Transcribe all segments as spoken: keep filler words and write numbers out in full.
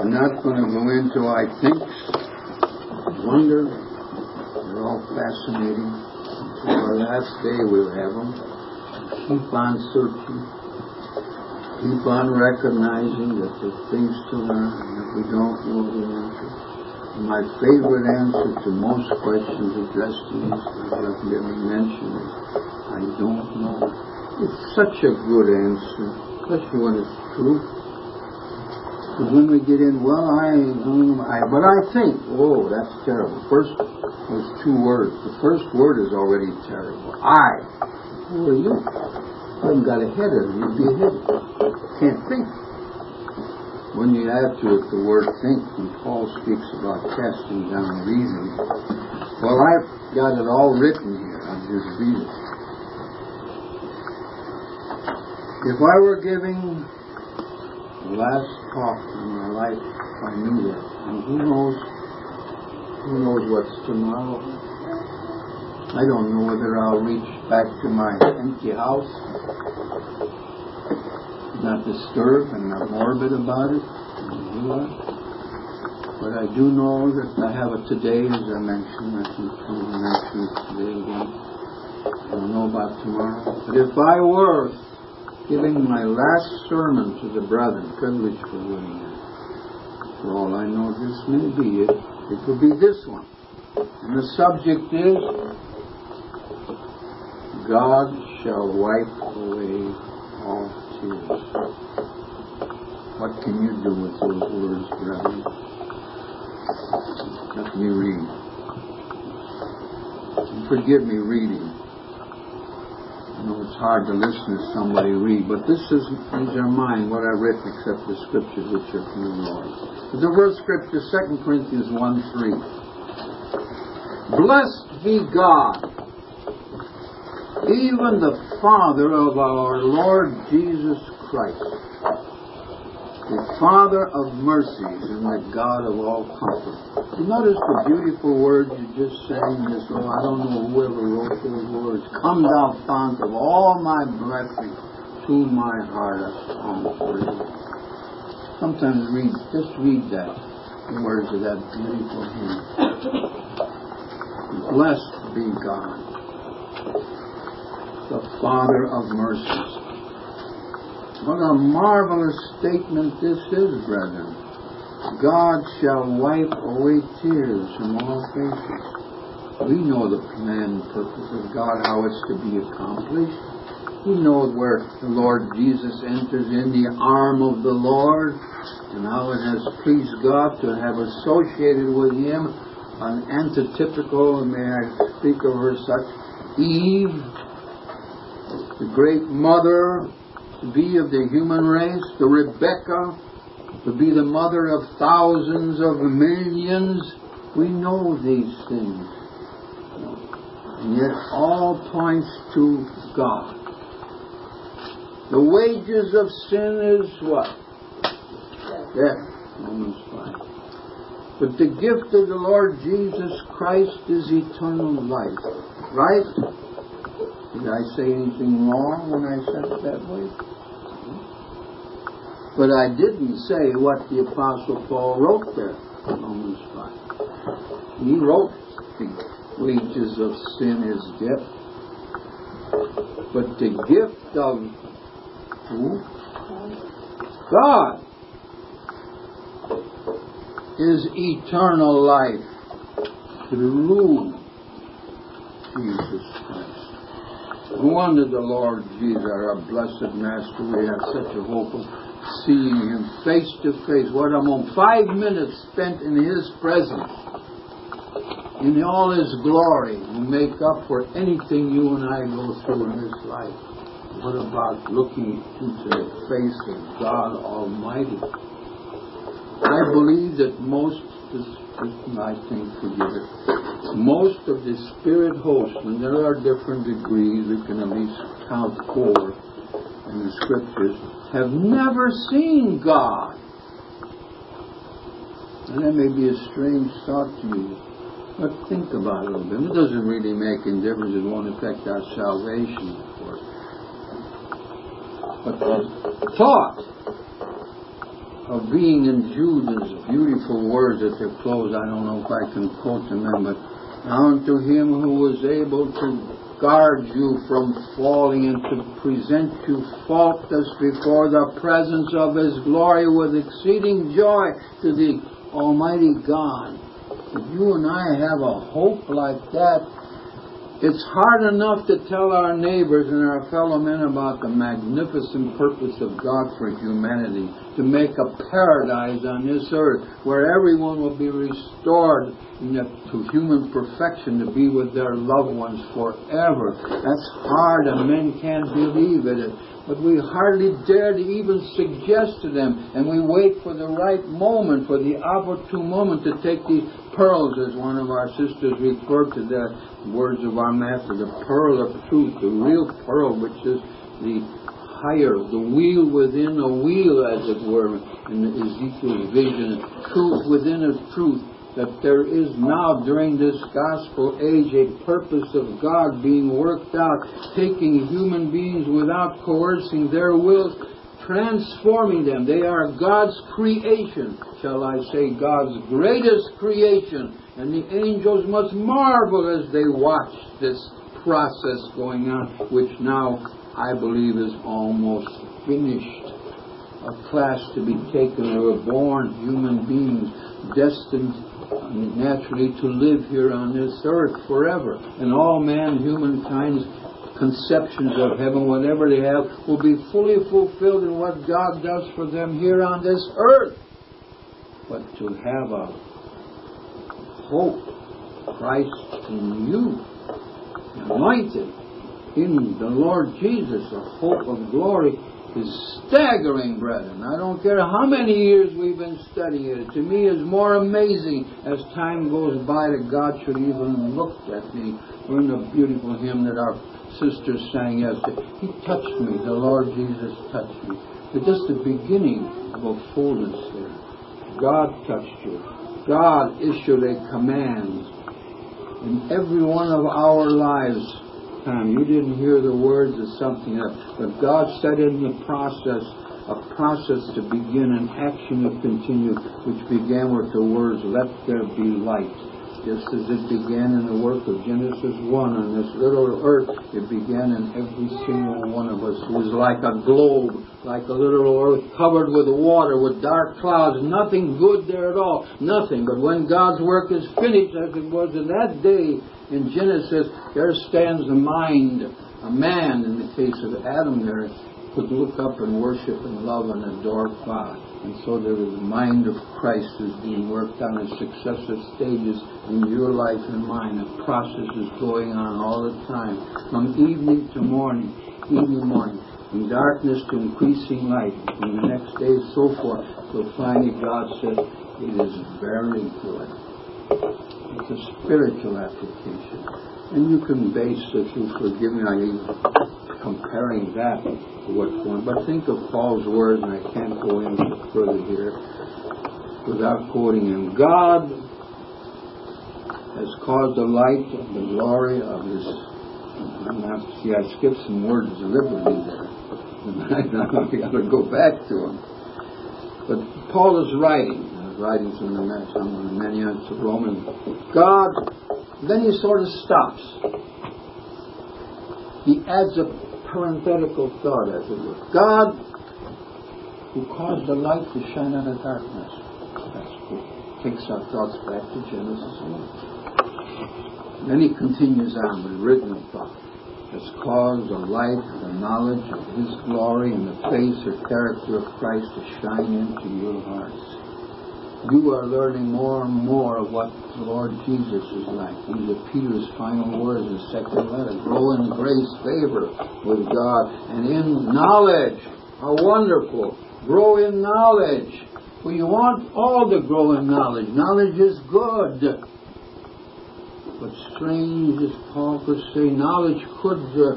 I'm not going to go into I think, wonder. They're all fascinating. Until our last day we'll have them. Keep on searching. Keep on recognizing that there's things to learn and that we don't know the answer. And my favorite answer to most questions addressed to me, that I've never mentioned, is I don't know. It's such a good answer, especially when it's true. Because when we get in, well, I, um, I, but I think, oh, that's terrible. First, there's two words. The first word is already terrible. I. Who are you? You haven't got a head of it. You'd be a head. Can't think. When you add to it the word think, and Paul speaks about casting down reasoning. Well, I've got it all written here. I'll just read it. If I were giving the last talk in my life, I knew that. And who knows? Who knows what's tomorrow? I don't know whether I'll reach back to my empty house, not disturbed and not morbid about it. But I do know that I have a today, as I mentioned. I think I will mention it today again. I don't know about tomorrow. But if I were giving my last sermon to the brethren, privilege for doing that. For all I know, this may be it. It could be this one. And the subject is, God shall wipe away all tears. What can you do with those words, brethren? Let me read. And forgive me reading. I know it's hard to listen to somebody read, but this is, these are mine, what I've written, except the scriptures which are from the Lord. But the first scripture, Second Corinthians one three. Blessed be God, even the Father of our Lord Jesus Christ, the Father of mercies and the God of all comfort. You notice the beautiful words you just sang this, oh, I don't know whoever wrote those words. Come thou fount of all my blessing, to my heart a song for thee. Sometimes read, just read that, the words of that beautiful hymn. Blessed be God, the Father of mercies. What a marvelous statement this is, brethren. God shall wipe away tears from all faces. We know the plan and purpose of God, how it's to be accomplished. We know where the Lord Jesus enters in the arm of the Lord, and how it has pleased God to have associated with Him an antitypical, may I speak of her such, Eve, the great mother to be of the human race, the Rebecca, to be the mother of thousands of millions. We know these things. And yet all points to God. The wages of sin is what? Death. Romans five. But the gift of the Lord Jesus Christ is eternal life. Right? Did I say anything wrong when I said it that way? But I didn't say what the Apostle Paul wrote there in Romans five. He wrote the wages of sin is death. But the gift of who? God is eternal life through Jesus Christ. No wonder the Lord Jesus, our blessed Master, we have such a hope of seeing Him face to face. What a moment. Five minutes spent in His presence, in all His glory, will make up for anything you and I go through in this life. What about looking into the face of God Almighty? I believe that most, I think, forgive it, most of the spirit hosts, and there are different degrees, we can at least count four in the scriptures, have never seen God. And that may be a strange thought to you, but think about it a little bit. It doesn't really make any difference. It won't affect our salvation, of course. But the thought of being in Judas' beautiful words at the close. I don't know if I can quote them, but now unto him who was able to guard you from falling and to present you faultless before the presence of his glory with exceeding joy, to the Almighty God. If you and I have a hope like that, it's hard enough to tell our neighbors and our fellow men about the magnificent purpose of God for humanity, to make a paradise on this earth where everyone will be restored to human perfection, to be with their loved ones forever. That's hard, and men can't believe it. But we hardly dare to even suggest to them, and we wait for the right moment, for the opportune moment to take these pearls, as one of our sisters referred to the words of our Master, the pearl of truth, the real pearl, which is the higher, the wheel within a wheel, as it were, in Ezekiel's vision, truth within a truth, that there is now, during this gospel age, a purpose of God being worked out, taking human beings without coercing their wills, transforming them. They are God's creation, shall I say, God's greatest creation. And the angels must marvel as they watch this process going on, which now I believe is almost finished. A class to be taken. They were born human beings, destined naturally to live here on this earth forever. And all man, humankind's conceptions of heaven, whatever they have, will be fully fulfilled in what God does for them here on this earth. But to have a hope, Christ in you, anointed in the Lord Jesus, a hope of glory, is staggering, brethren. I don't care how many years we've been studying it. To me, it's more amazing as time goes by that God should even look at me. We're in a beautiful hymn that our sisters sang yesterday. He touched me. The Lord Jesus touched me. It's just the beginning of a fullness there. God touched you. God issued a command in every one of our lives. You didn't hear the words of something else, but God set in the process, a process to begin, an action to continue, which began with the words, "Let there be light." Just as it began in the work of Genesis one on this little earth, it began in every single one of us. It was like a globe, like a little earth covered with water, with dark clouds, nothing good there at all, nothing. But when God's work is finished, as it was in that day, in Genesis, there stands a mind, a man, in the case of Adam there, could look up and worship and love and adore God. And so there is the mind of Christ is being worked on in successive stages in your life and mine. The process is going on all the time, from evening to morning, evening morning, from darkness to increasing light, from the next day, so forth. So finally God said, it is very good. It's a spiritual application. And you can base, if you forgive me, I'm comparing that to what's going on. But think of Paul's words, and I can't go in further here without quoting him. God has caused the light of the glory of his... I'm not, see, I skipped some words deliberately there. I've got to go back to them. But Paul is writing. writing from the some of the many of Romans. God, then he sort of stops. He adds a parenthetical thought, as it were. God, who caused the light to shine out of darkness. That's good. Takes our thoughts back to Genesis one. Then he continues on with written thought. Has caused the light, the knowledge of his glory, and the face or character of Christ to shine into your hearts. You are learning more and more of what the Lord Jesus is like. These are Peter's final words in the second letter. Grow in grace, favor with God, and in knowledge. How wonderful. Grow in knowledge. Well, you want all to grow in knowledge. Knowledge is good. But strange as Paul could say, knowledge could uh,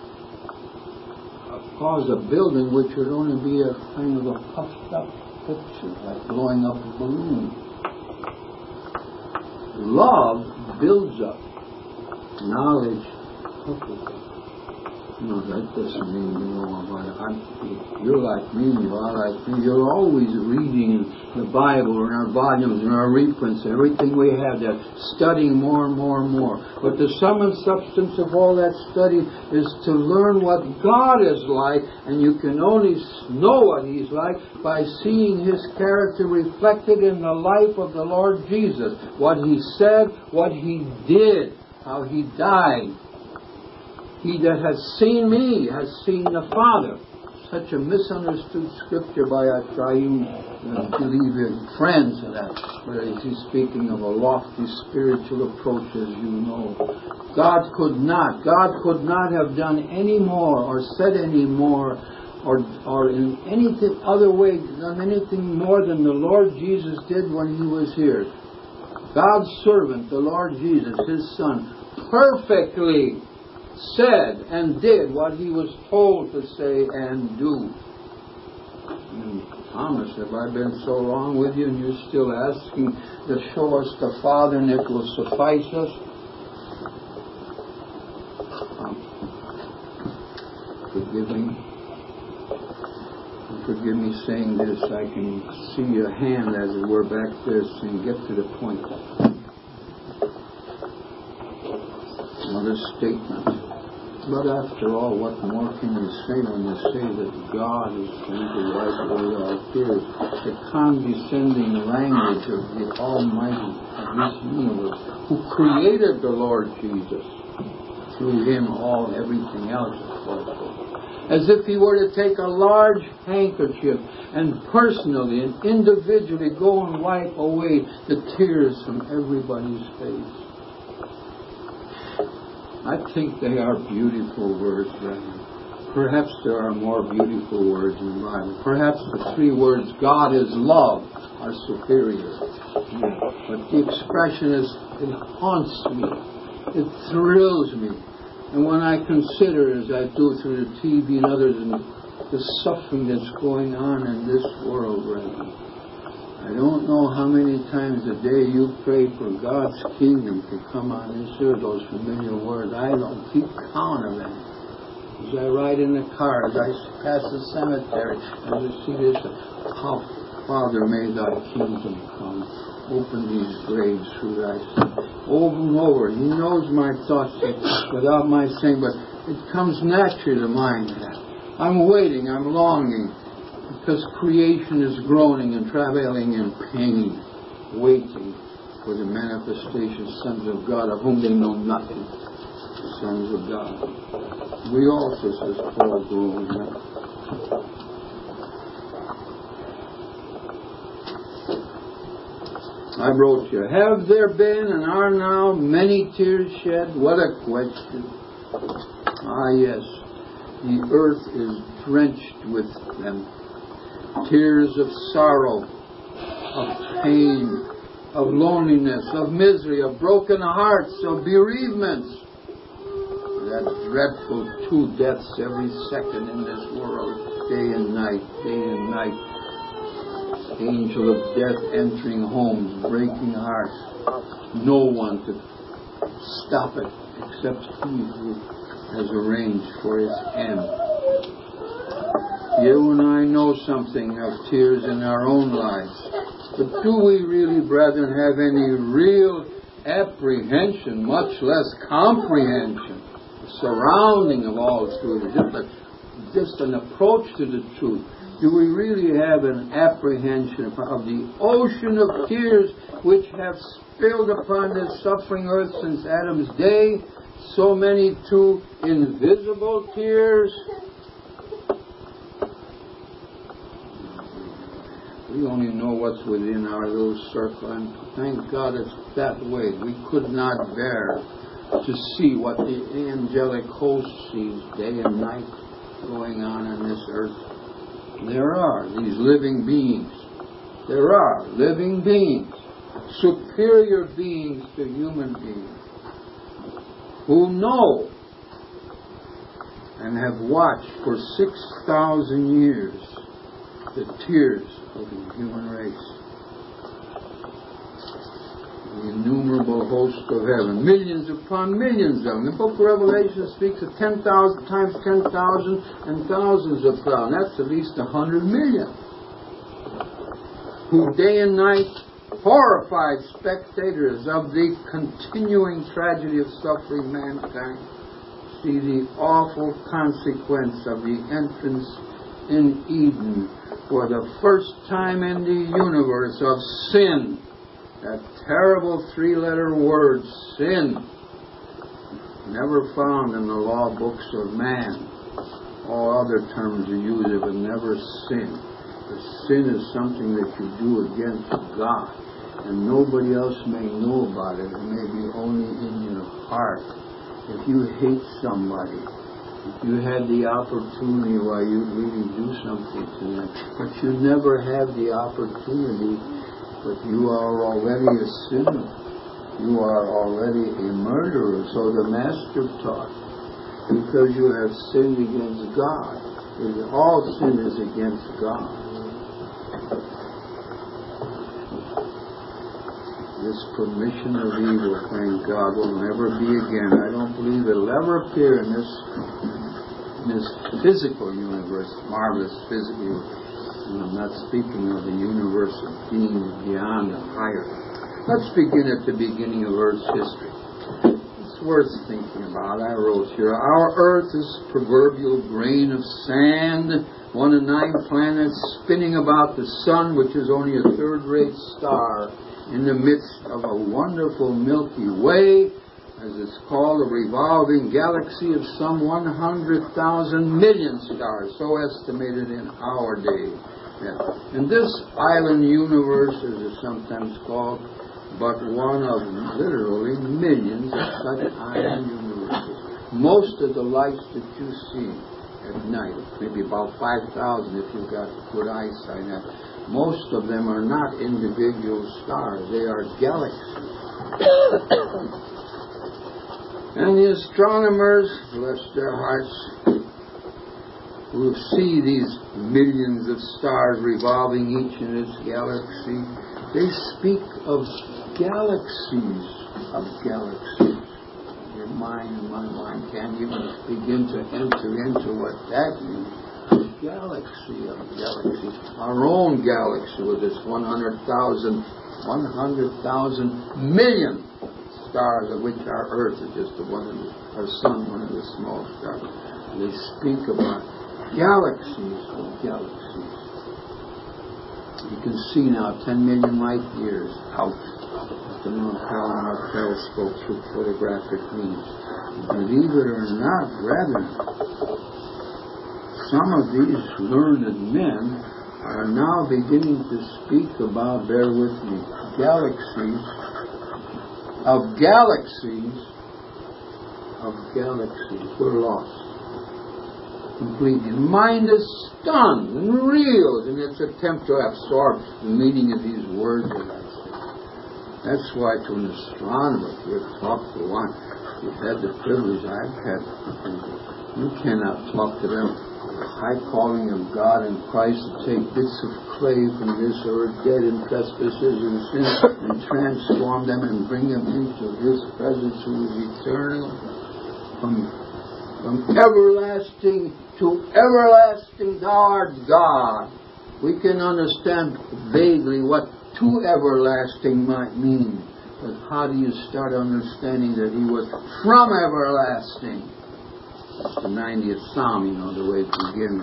cause a building which would only be a kind of a puffed up picture, like blowing up a balloon. Love builds up. Knowledge puffs up. No, that doesn't mean you know about it. I'm, you're like me, you are like me. You're always reading the Bible and our volumes and our reprints and everything we have there, studying more and more and more. But the sum and substance of all that study is to learn what God is like, and you can only know what He's like by seeing His character reflected in the life of the Lord Jesus. What He said, what He did, how He died. He that has seen me has seen the Father. Such a misunderstood scripture by our triune uh, believing friends of that. Where he's speaking of a lofty spiritual approach, as you know. God could not, God could not have done any more or said any more or, or in anything other way done anything more than the Lord Jesus did when He was here. God's servant, the Lord Jesus, His Son, perfectly said and did what He was told to say and do. And Thomas, have I been so wrong with you and you're still asking to show us the Father and it will suffice us? Um, forgive me. Forgive me saying this. I can see a hand, as it were, back there saying, get to the point. Another statement. But after all, what more can you say when you say that God is going to wipe away our tears? The condescending language of the Almighty, of this universe, who created the Lord Jesus. Through Him, all, everything else is possible. As if He were to take a large handkerchief and personally and individually go and wipe away the tears from everybody's face. I think they are beautiful words, brethren. Perhaps there are more beautiful words in the Bible. Perhaps the three words, God is love, are superior. But the expression is, it haunts me. It thrills me. And when I consider, as I do through the T V and others, and the suffering that's going on in this world, brethren, I don't know how many times a day you pray for God's kingdom to come on this earth, those familiar words. I don't keep count of them. As I ride in the car, as I pass the cemetery, as I see this, how, Father, may Thy kingdom come. Open these graves through Thy Son. Over and over. He knows my thoughts without my saying, but it comes naturally to mind. I'm waiting, I'm longing. Because creation is groaning and travailing in pain, waiting for the manifestation sons of God, of whom they know nothing. Sons of God. We also, says Paul, groan. I wrote you, have there been and are now many tears shed? What a question. Ah, yes. The earth is drenched with them. Tears of sorrow, of pain, of loneliness, of misery, of broken hearts, of bereavements. That dreadful two deaths every second in this world, day and night, day and night. Angel of death entering homes, breaking hearts. No one to stop it except He who has arranged for its end. You and I know something of tears in our own lives. But do we really, brethren, have any real apprehension, much less comprehension, the surrounding of all truth, just, a, just an approach to the truth? Do we really have an apprehension of the ocean of tears which have spilled upon this suffering earth since Adam's day? So many, too, invisible tears. We only know what's within our little circle, and thank God it's that way. We could not bear to see what the angelic host sees day and night going on in this earth. There are these living beings. There are living beings, superior beings to human beings, who know and have watched for six thousand years the tears of the human race. the innumerable host of heaven, millions upon millions of them. The book of Revelation speaks of ten thousand times ten thousand and thousands of thousands. That's at least a hundred million. Who day and night, horrified spectators of the continuing tragedy of suffering mankind, see the awful consequence of the entrance in Eden for the first time in the universe of sin. That terrible three-letter word, sin, never found in the law books of man. All other terms you use it, but never sin. The sin is something that you do against God, and nobody else may know about it. It may be only in your heart. If you hate somebody, if you had the opportunity, why you'd really do something to them, but you never have the opportunity. But you are already a sinner. You are already a murderer. So the Master taught, because you have sinned against God, all sin is against God. This permission of evil, thank God, will never be again. I don't believe it will ever appear in this, in this physical universe, marvelous physical universe. I'm not speaking of the universe of being beyond and higher. Let's begin at the beginning of Earth's history. It's worth thinking about. I wrote here, our Earth is a proverbial grain of sand, one of nine planets spinning about the sun, which is only a third-rate star in the midst of a wonderful Milky Way, as it's called, a revolving galaxy of some one hundred thousand million stars, so estimated in our day. Yeah. And this island universe, as it's sometimes called, but one of literally millions of such island universes. Most of the lights that you see at night, maybe about five thousand if you've got good eyesight, most of them are not individual stars, they are galaxies. And the astronomers, bless their hearts, who see these millions of stars revolving each in its galaxy, they speak of galaxies of galaxies. Your mind and my mind can't even begin to enter into what that means. A galaxy of galaxies. Our own galaxy with its one hundred thousand, one hundred thousand million stars, of which our Earth is just the one, of the, our Sun, one of the small stars. They speak about galaxies of galaxies. You can see now ten million light years out with the Millennium telescope through photographic means. Believe it or not, brethren, some of these learned men are now beginning to speak about, bear with me, galaxies of galaxies of galaxies. We're lost completely. The mind is stunned and reels in its attempt to absorb the meaning of these words. That's why to an astronomer, if you talk to one, you've had the privilege I've had, you cannot talk to them the high calling of God and Christ to take bits of clay from this earth, dead in trespasses and sins, and transform them and bring them into His presence who is eternal. From, from everlasting to everlasting, thou art God. We can understand vaguely what to everlasting might mean, but how do you start understanding that He was from everlasting? The ninetieth Psalm, you know, the way it begins.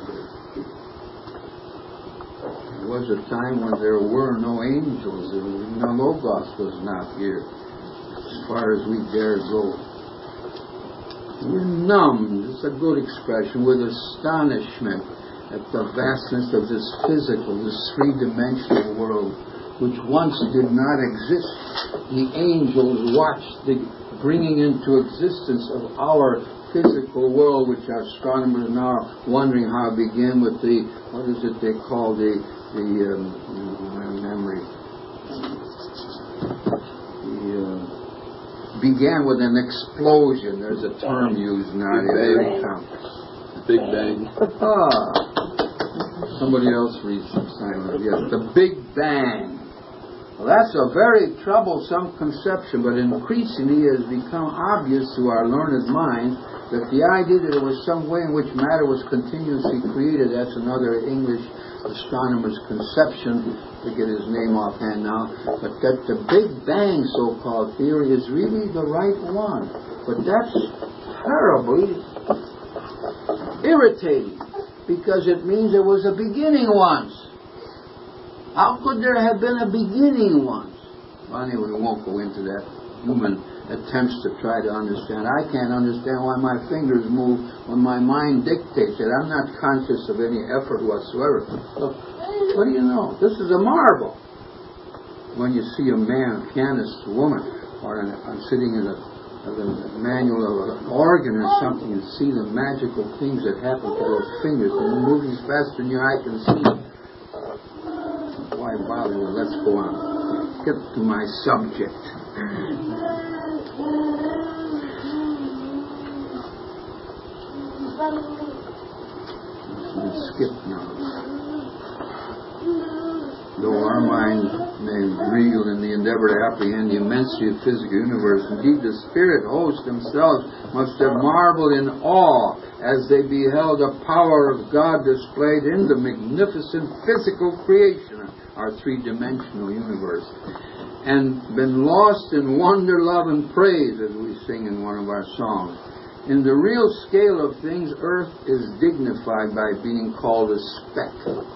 There was a time when there were no angels, and the Logos was not here, as far as we dare go. We're numbed, it's a good expression, with astonishment at the vastness of this physical, this three-dimensional world, which once did not exist. The angels watched the bringing into existence of our physical world, which our astronomers now are wondering how it began with the, what is it they call the, the um, my memory, the, uh, began with an explosion. There's a term used now. Big Bang. Big Bang. Ah, somebody else reads some silence. Yes, the Big Bang. Well, that's a very troublesome conception, but increasingly it has become obvious to our learned mind that the idea that there was some way in which matter was continuously created, that's another English astronomer's conception, to get his name offhand now, but that the Big Bang so-called theory is really the right one. But that's terribly irritating, because it means there was a beginning once. How could there have been a beginning once? Well, anyway, we won't go into that. Human attempts to try to understand. I can't understand why my fingers move when my mind dictates it. I'm not conscious of any effort whatsoever. Look, what do you know? This is a marvel. When you see a man, a pianist, a woman, or an, I'm sitting in a, a manual of an organ or something and see the magical things that happen to those fingers. They're moving faster than your eye can see. Why bother? Let's go on. Get to my subject. Let's skip now. Though our mind may reel in the endeavor to apprehend the immensity of the physical universe, indeed the spirit hosts themselves must have marveled in awe as they beheld the power of God displayed in the magnificent physical creation, our three-dimensional universe, and been lost in wonder, love, and praise, as we sing in one of our songs. In the real scale of things, Earth is dignified by being called a speck,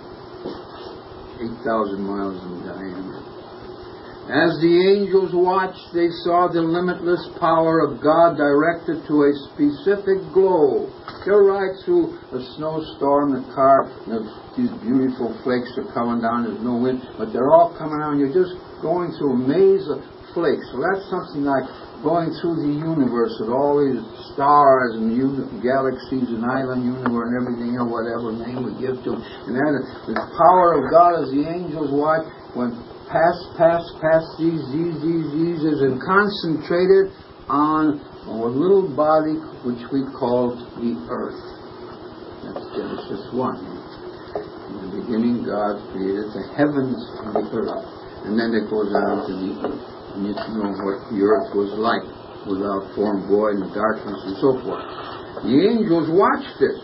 eight thousand miles in diameter. As the angels watched, they saw the limitless power of God directed to a specific globe. You're right through a snowstorm, the car, the, these beautiful flakes are coming down, there's no wind, but they're all coming out, and you're just going through a maze of flakes. So that's something like going through the universe with all these stars and uni- galaxies and island universe and everything, or whatever name we give to them. And then the power of God as the angels watch went past, past, past these, these, these, these, and concentrated on a little body which we called the earth. That's Genesis one. In the beginning, God created the heavens and the earth. And then it goes on to the earth. And you know what the earth was like, without form, void, and darkness, and so forth. The angels watched it.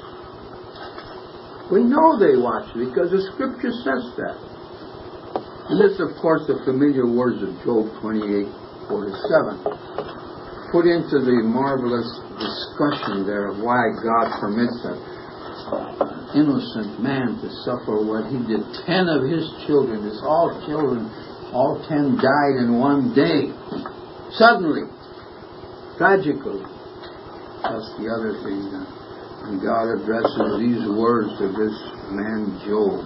We know they watched it because the Scripture says that. And this, of course, the familiar words of Job twenty-eight forty-seven, put into the marvelous discussion there of why God permits an innocent man to suffer what he did. Ten of his children, his all children, all ten died in one day. Suddenly. Tragically. That's the other thing. And God addresses these words to this man Job.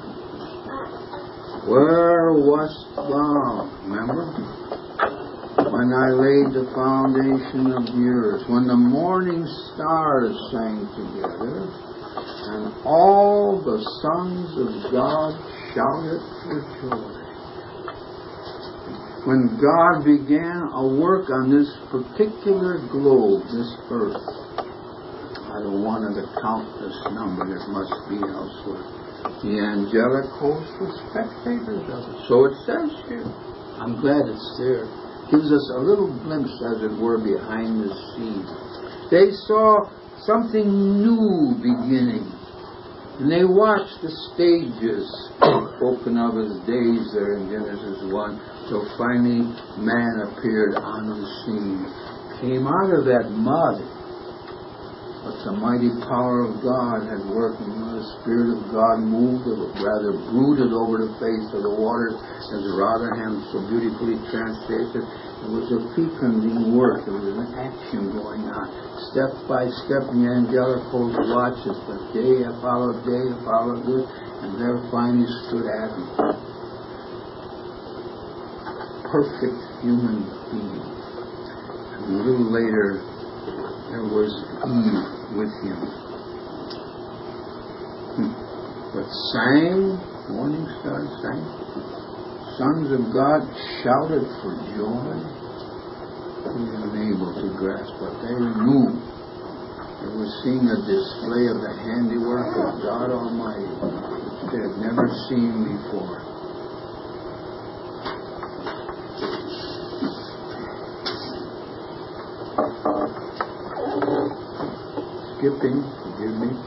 Where wast thou? Remember? When I laid the foundation of the earth, when the morning stars sang together, and all the sons of God shouted for joy. When God began a work on this particular globe, this earth, I don't want to count this number, it must be elsewhere. The angelic host were spectators of it. So it says here. I'm glad it's there. Gives us a little glimpse, as it were, behind the scenes. They saw something new beginning. And they watched the stages spoken of as days there in Genesis one, till finally man appeared on the scene. Came out of that mud, but the mighty power of God had worked, and the Spirit of God moved, or rather brooded over the face of the waters, as Rotherham so beautifully translates it. It was a fecunding work. There was an action going on. Step by step, the angelic host watches, but day followed day followed this, and there finally stood Adam. Perfect human being. And a little later, there was Eve with him. Hmm. But sang, morning stars sang, sons of God shouted for joy. He was unable to grasp what they knew. They were seeing a display of the handiwork of God Almighty, which they had never seen before. skipping, forgive me.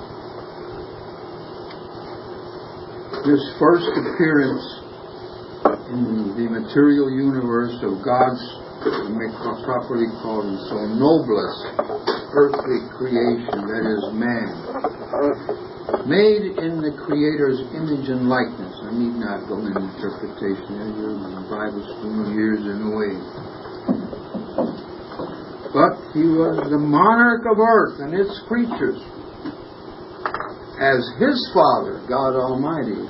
This first appearance in the material universe of God's, we may properly call him so, noblest earthly creation, that is man, made in the Creator's image and likeness. I need not go into interpretation. You're in the Bible school years and away. But he was the monarch of earth and its creatures. As his Father, God Almighty,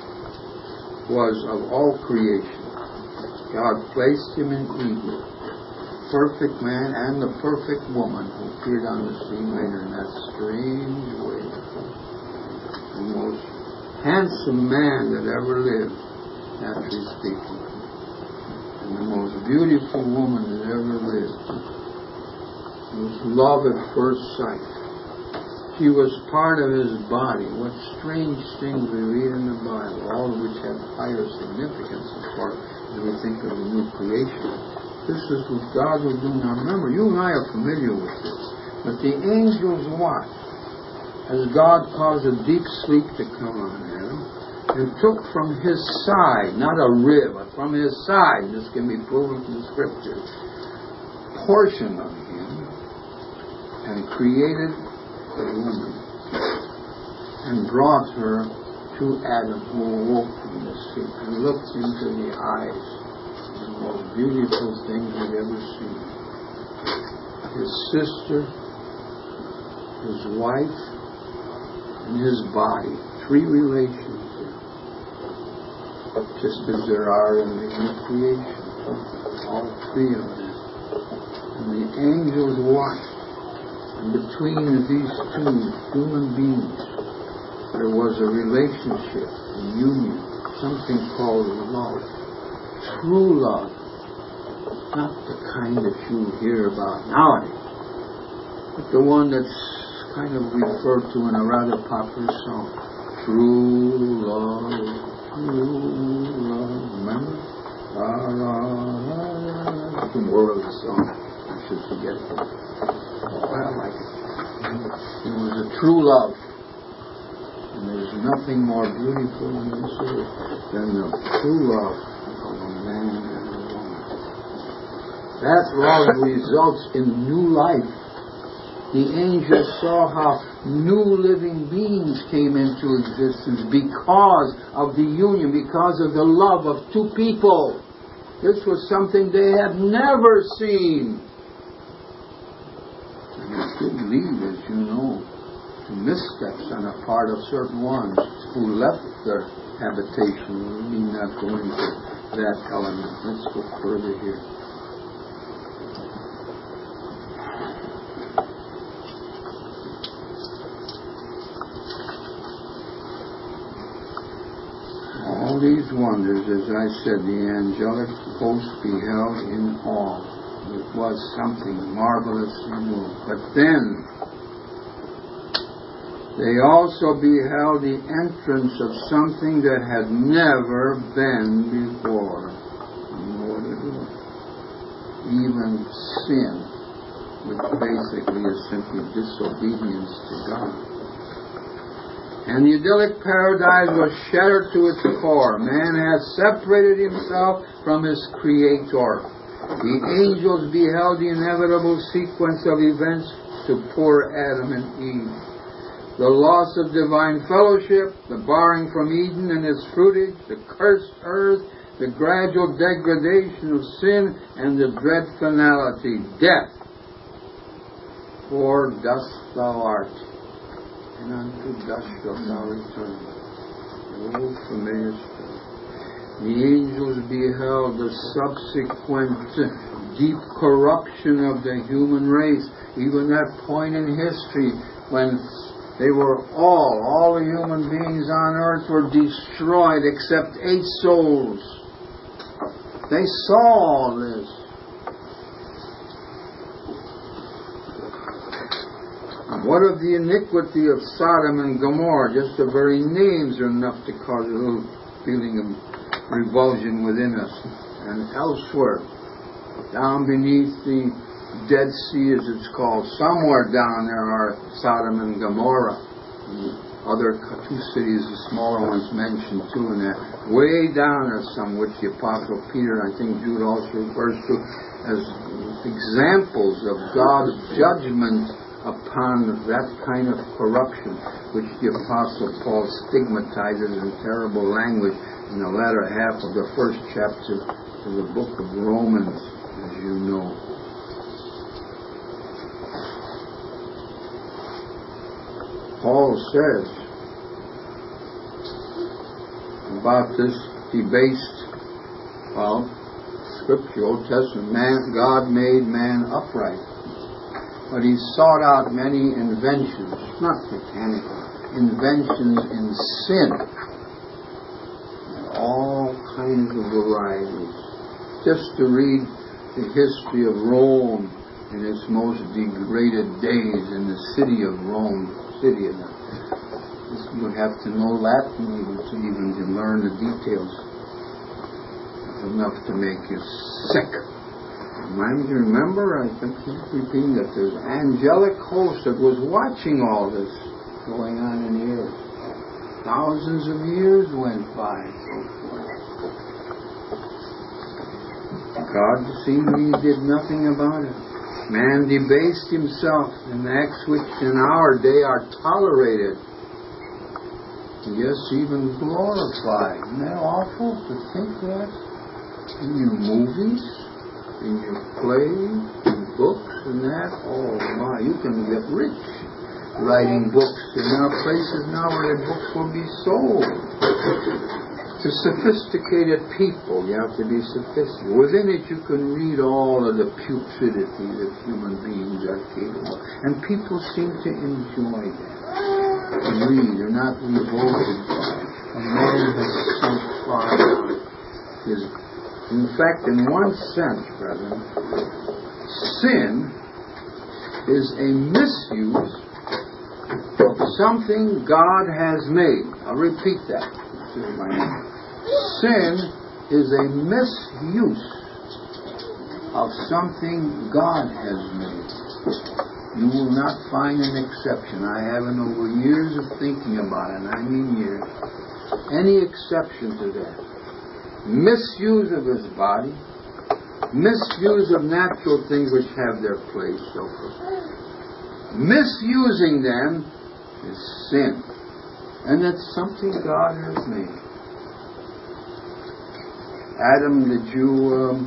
was of all creation. God placed him in Eden, perfect man and the perfect woman who appeared on the scene later in that strange way. The most handsome man that ever lived, naturally speaking, and the most beautiful woman that ever lived. It was love at first sight. She was part of his body. What strange things we read in the Bible, all of which have higher significance as far as we think of the new creation. This is what God was doing. Now remember, you and I are familiar with this. But the angels watched as God caused a deep sleep to come on him and took from his side, not a rib, but from his side, this can be proven from the Scriptures, portion of him and created a woman and brought her to Adam, who awoke from the sleep and looked into the eyes of the most beautiful thing he'd ever seen. His sister, his wife, and his body. Three relations there. Just as there are in the new creation. All three of them. And the angels watched. And between these two human beings, there was a relationship, a union, something called love. True love. Not the kind that you hear about nowadays, but the one that's kind of referred to in a rather popular song. True love, true love. Remember? La, la, la, la. The word of the song. I should forget it. I like it. It was a true love. And there's nothing more beautiful in this earth than the true love of a man and a woman. That love results in new life. The angels saw how new living beings came into existence because of the union, because of the love of two people. This was something they had never seen. And it did lead, as you know, to missteps on the part of certain ones who left their habitation. We need not go into that element. Let's go further here. All these wonders, as I said, the angelic host beheld in awe. It was something marvelous and new. But then, they also beheld the entrance of something that had never been before. What it was. Even sin, which basically is simply disobedience to God. And the idyllic paradise was shattered to its core. Man has separated himself from his Creator. The angels beheld the inevitable sequence of events to poor Adam and Eve. The loss of divine fellowship, the barring from Eden and its fruitage, the cursed earth, the gradual degradation of sin, and the dread finality, death. For dust thou art, and unto dust shalt thou return. Oh, familiar story. The angels beheld the subsequent deep corruption of the human race, even that point in history when they were all, all the human beings on earth were destroyed except eight souls. They saw all this. What of the iniquity of Sodom and Gomorrah? Just the very names are enough to cause a little feeling of revulsion within us. And elsewhere, down beneath the Dead Sea, as it's called. Somewhere down there are Sodom and Gomorrah. Other two cities, the smaller ones mentioned too in that. Way down are some which the Apostle Peter, I think Jude also refers to as examples of God's judgment upon that kind of corruption, which the Apostle Paul stigmatizes in terrible language in the latter half of the first chapter of the book of Romans, as you know. Paul says about this debased, well, Scripture, Old Testament, man, God made man upright. But he sought out many inventions, not mechanical, inventions in sin. And all kinds of varieties. Just to read the history of Rome in its most degraded days, in the city of Rome, city of the, you would have to know Latin even to even to learn the details. Enough to make you sick. Remind you, remember, I think he's repeating that there's an angelic host that was watching all this going on in the earth. Thousands of years went by. God seemingly did nothing about it. Man debased himself in acts which in our day are tolerated. Yes, even glorified. Isn't that awful to think that? In your movies, in your plays, in books and that, oh my, you can get rich writing books. There are places now where the books will be sold to sophisticated people. You have to be sophisticated. Within it you can read all of the putridity that human beings are capable of. And people seem to enjoy that. Read, they're not revolted by it. A man has sunk far down his. In fact, in one sense, brethren, sin is a misuse of something God has made. I'll repeat that. Sin is a misuse of something God has made. You will not find an exception. I haven't, over years of thinking about it, and I mean years, any exception to that. Misuse of his body, misuse of natural things which have their place, so forth. Misusing them is sin. And that's something God has made. Adam, did you um,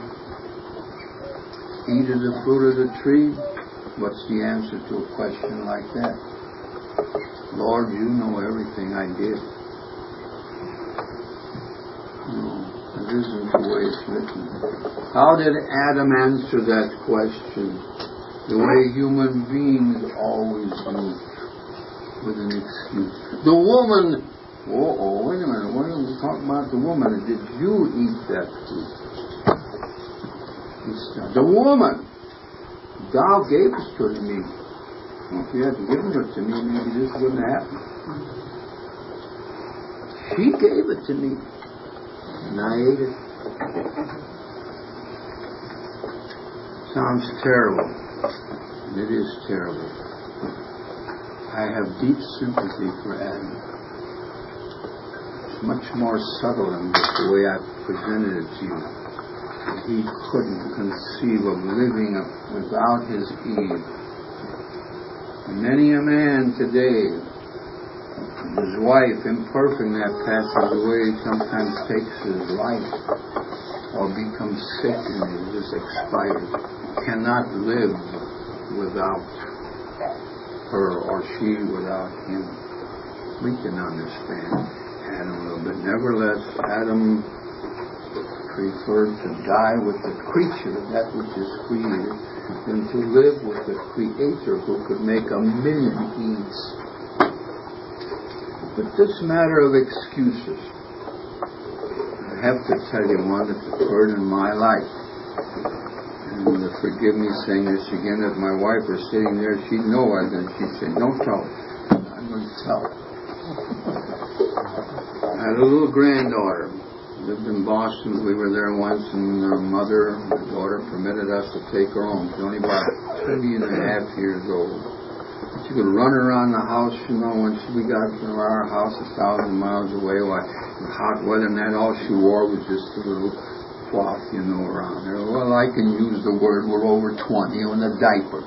eat of the fruit of the tree? What's the answer to a question like that? Lord, you know everything I did. No. That isn't the way it's written. How did Adam answer that question? The way human beings always do, with an excuse. The woman, oh, oh wait a minute, what are we talking about the woman? Did you eat that fruit? The woman, thou gavest her to me. Well, if you hadn't given her to me, maybe this wouldn't happen. She gave it to me. And I ate it. Sounds terrible. And it is terrible. I have deep sympathy for Adam. It's much more subtle than the way I presented it to you. He couldn't conceive of living without his Eve. And many a man today, his wife, imperfect in that passes away, sometimes takes his life or becomes sick and is just expired. Cannot live without her or she without him. We can understand Adam a little bit. Nevertheless, Adam preferred to die with the creature, that which is created, than to live with the Creator who could make a million beings. But this matter of excuses, I have to tell you one that's occurred in my life. And uh, forgive me saying this again, if my wife was sitting there, she'd know it, and she'd say, don't tell her. I'm going to tell her. I had a little granddaughter, lived in Boston. We were there once, and her mother, my daughter, permitted us to take her home. She was only about three and a half years old. She could run around the house, you know, when she, we got to our house a thousand miles away. Why, in hot weather, and that all she wore was just a little cloth, you know, around her. Well, I can use the word, we're over twenty, on a diaper.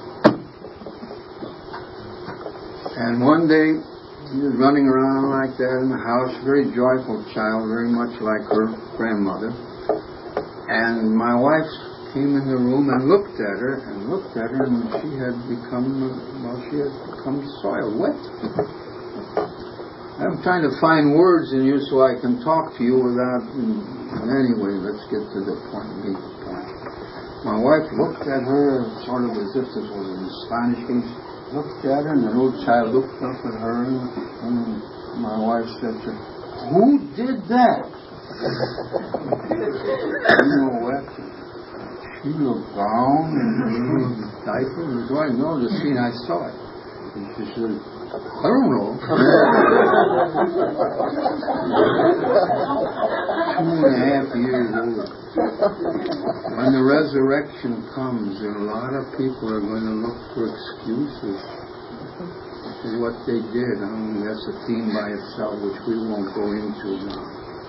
And one day, he was running around like that in the house, very joyful child, very much like her grandmother. And my wife came in the room and looked at her, and looked at her, and she had become, well, she had become soil wet. I'm trying to find words in you so I can talk to you without, anyway, let's get to the point, meet the point. My wife looked at her sort of as if this was an astonishing, looked at her, and the little child looked up at her, and my wife said to her, "Who did that?" You know what? She looked down and the diaper was going, no, the scene, I saw it. And she said, "I don't know." Two and a half years old. When the resurrection comes, a lot of people are going to look for excuses for what they did. I mean, that's a theme by itself, which we won't go into now.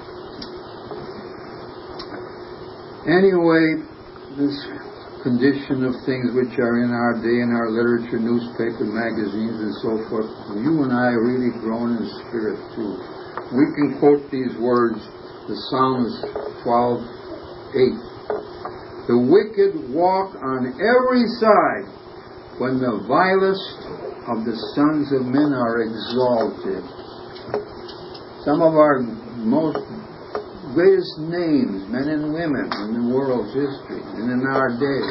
Anyway, this condition of things which are in our day, in our literature, newspaper, magazines, and so forth, you and I are really grown in spirit too. We can quote these words, the Psalms twelve eight. "The wicked walk on every side when the vilest of the sons of men are exalted." Some of our most greatest names, men and women, in the world's history and in our day,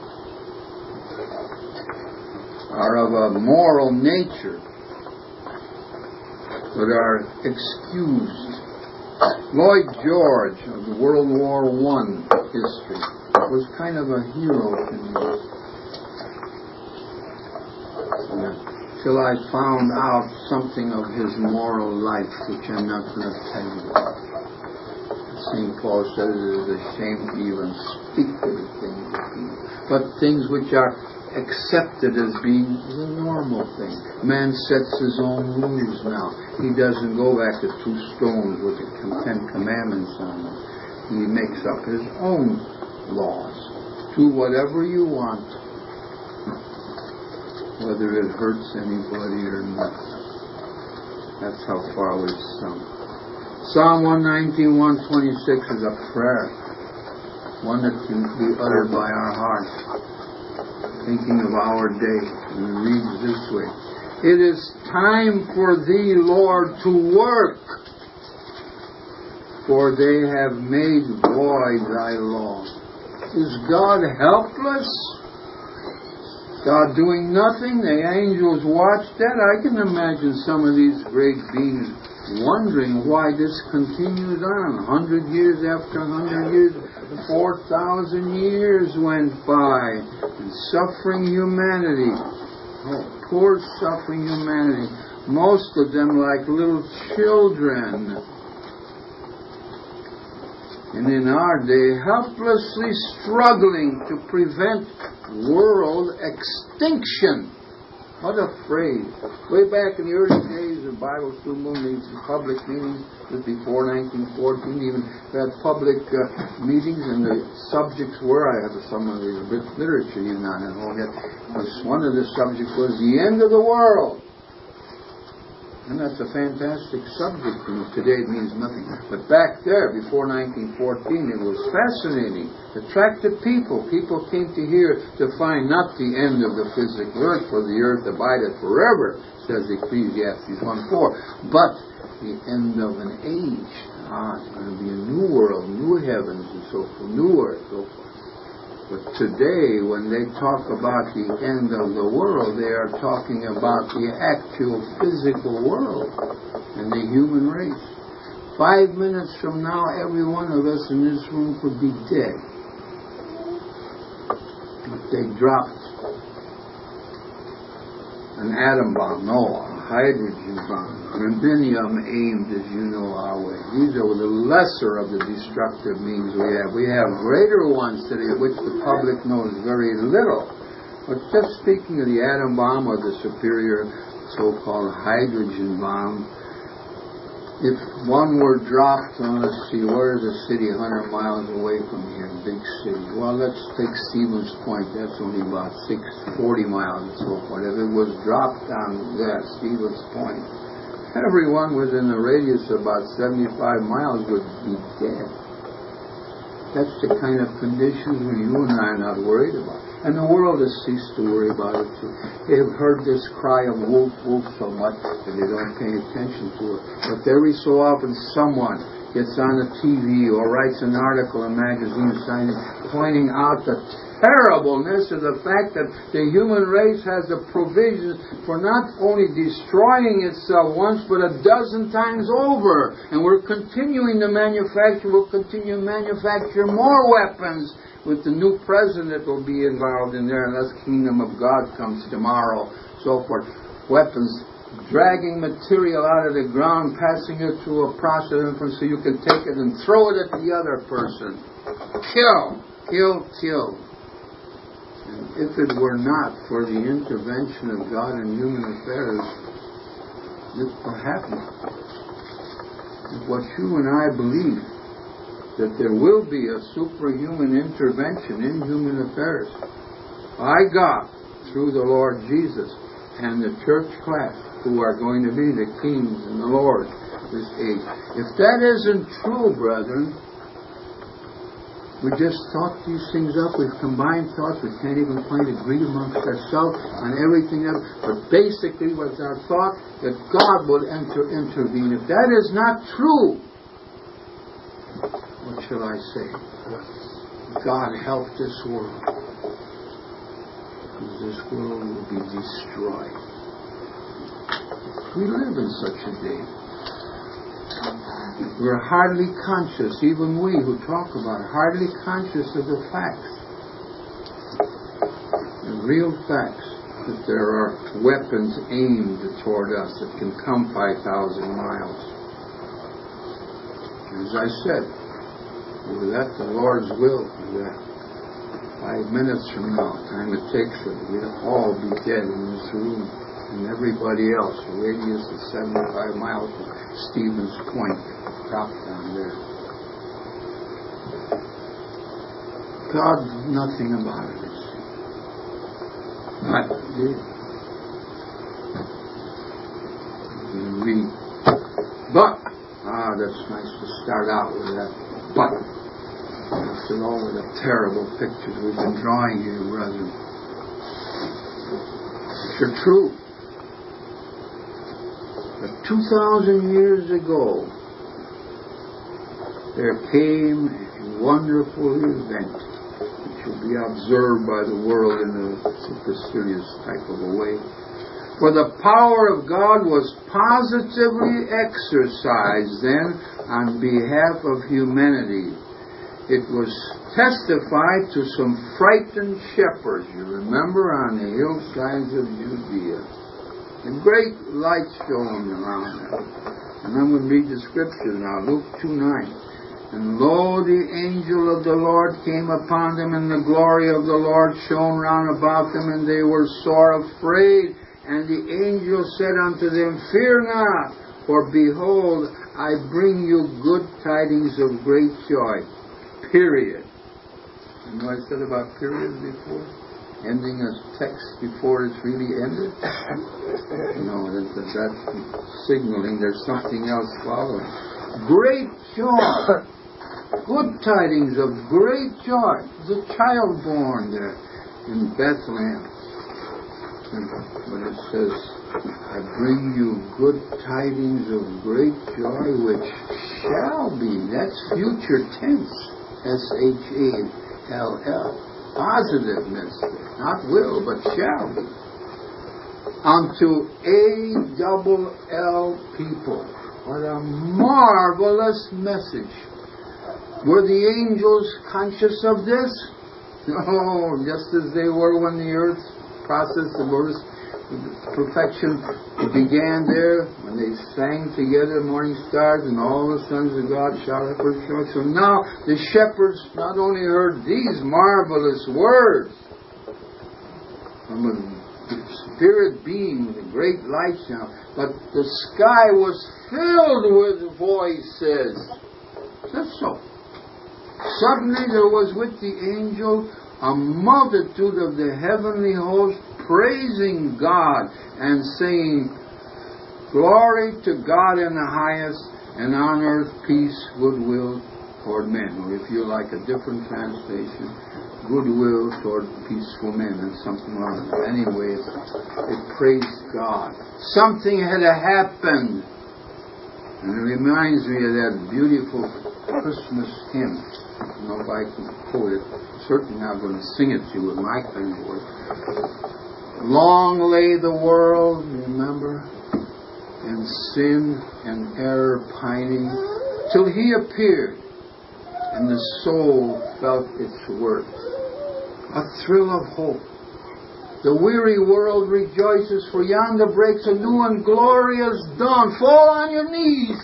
are of a moral nature, but are excused. Lloyd George of the World War One history was kind of a hero to me. Till I found out something of his moral life, which I'm not going to tell you about. Saint Paul says it is a shame to even speak of the things of people. But things which are accepted as being the normal thing. Man sets his own rules now. He doesn't go back to two stones with the Ten Commandments on them. He makes up his own laws. Do whatever you want, whether it hurts anybody or not. That's how far we've sunk. Psalm one nineteen, one twenty-six is a prayer, one that can be uttered by our hearts, thinking of our day, and it reads this way: "It is time for thee, Lord, to work, for they have made void thy law." Is God helpless? God doing nothing? The angels watch that? I can imagine some of these great beings wondering why this continues on. A hundred years after a hundred years, four thousand years went by, and suffering humanity, oh, poor suffering humanity, most of them like little children, and in our day, helplessly struggling to prevent world extinction. What a phrase. Way back in the early days of Bible True Moon, these public meetings, just before nineteen fourteen, even we had public uh, meetings, and the subjects were, I have some of the literature even on it, all yet, was one of the subjects was the end of the world. And that's a fantastic subject, and today it means nothing. But back there, before nineteen fourteen, it was fascinating. Attracted people. People came to hear to find not the end of the physical earth, for the earth abideth forever, says Ecclesiastes one four, but the end of an age. Ah, it's going to be a new world, new heavens, and so forth, new earth, so forth. But today, when they talk about the end of the world, they are talking about the actual physical world and the human race. Five minutes from now, every one of us in this room could be dead. If they dropped an atom bomb, no, a hydrogen bomb. Rubidium aimed, as you know, our way. These are the lesser of the destructive means we have. We have greater ones today, of which the public knows very little. But just speaking of the atom bomb or the superior so-called hydrogen bomb, if one were dropped on, let's see, where is a city one hundred miles away from here, big city? Well, let's take Stevens Point. That's only about six, forty miles and so forth. If it was dropped on that Stevens Point, everyone within a radius of about seventy-five miles would be dead. That's the kind of conditions you and I are not worried about. And the world has ceased to worry about it too. They have heard this cry of wolf, wolf so much that they don't pay attention to it. But every so often someone gets on the T V or writes an article in magazine signing pointing out the terribleness of the fact that the human race has the provision for not only destroying itself once, but a dozen times over. And we're continuing to manufacture, we'll continue to manufacture more weapons with the new president will be involved in there unless Kingdom of God comes tomorrow, so forth. Weapons, dragging material out of the ground, passing it through a process so you can take it and throw it at the other person. Kill, kill, kill. And if it were not for the intervention of God in human affairs, this will happen. What you and I believe, that there will be a superhuman intervention in human affairs by God through the Lord Jesus and the church class who are going to be the kings and the lords this age. If that isn't true, brethren, we just thought these things up. We've combined thoughts. We can't even find agreement amongst ourselves on everything else. But basically, what's our thought? That God will enter intervene. If that is not true, what shall I say? God help this world, because this world will be destroyed. We live in such a day. We're hardly conscious, even we who talk about it, hardly conscious of the facts, the real facts, that there are weapons aimed toward us that can come five thousand miles. As I said, if that's the Lord's will, that five minutes from now, time it takes it, we'll all be dead in this room, and everybody else, a radius of seventy-five miles from Stevens Point, dropped down there. God did nothing about it, you see. But He did. You read, but, ah, that's nice to start out with that, but. After all of the terrible pictures we've been drawing here, brethren, which are true. But two thousand years ago, there came a wonderful event which will be observed by the world in a superstitious type of a way. For the power of God was positively exercised then on behalf of humanity. It was testified to some frightened shepherds, you remember, on the hillsides of Judea. A great light shone around them. And I'm going to read the scripture now, Luke two nine. And lo, the angel of the Lord came upon them, and the glory of the Lord shone round about them, and they were sore afraid. And the angel said unto them, Fear not, for behold, I bring you good tidings of great joy. Period. You know I said about periods before? Ending a text before it's really ended? No, that's, that's signaling there's something else following. Great joy. Good tidings of great joy. There's a child born there in Bethlehem. But it says, I bring you good tidings of great joy which shall be. That's future tense. S H A L L. Positiveness. Not will, but shall be. Unto A double L people. What a marvelous message. Were the angels conscious of this? No, just as they were when the earth process of earth Perfection began there when they sang together, morning stars, and all the sons of God shouted for joy. So now the shepherds not only heard these marvelous words from a spirit being, the great light now, but the sky was filled with voices. That's so. Suddenly there was with the angel a multitude of the heavenly host praising God and saying, "Glory to God in the highest, and on earth peace, goodwill toward men." Or if you like a different translation, goodwill toward peaceful men, and something like that. Anyway, it, it praised God. Something had happened. And it reminds me of that beautiful Christmas hymn. I don't know if I can quote it. Certainly not going to sing it to you with my kind of voice. Long lay the world, remember, in sin and error pining, till He appeared, and the soul felt its worth. A thrill of hope. The weary world rejoices, for yonder breaks a new and glorious dawn. Fall on your knees.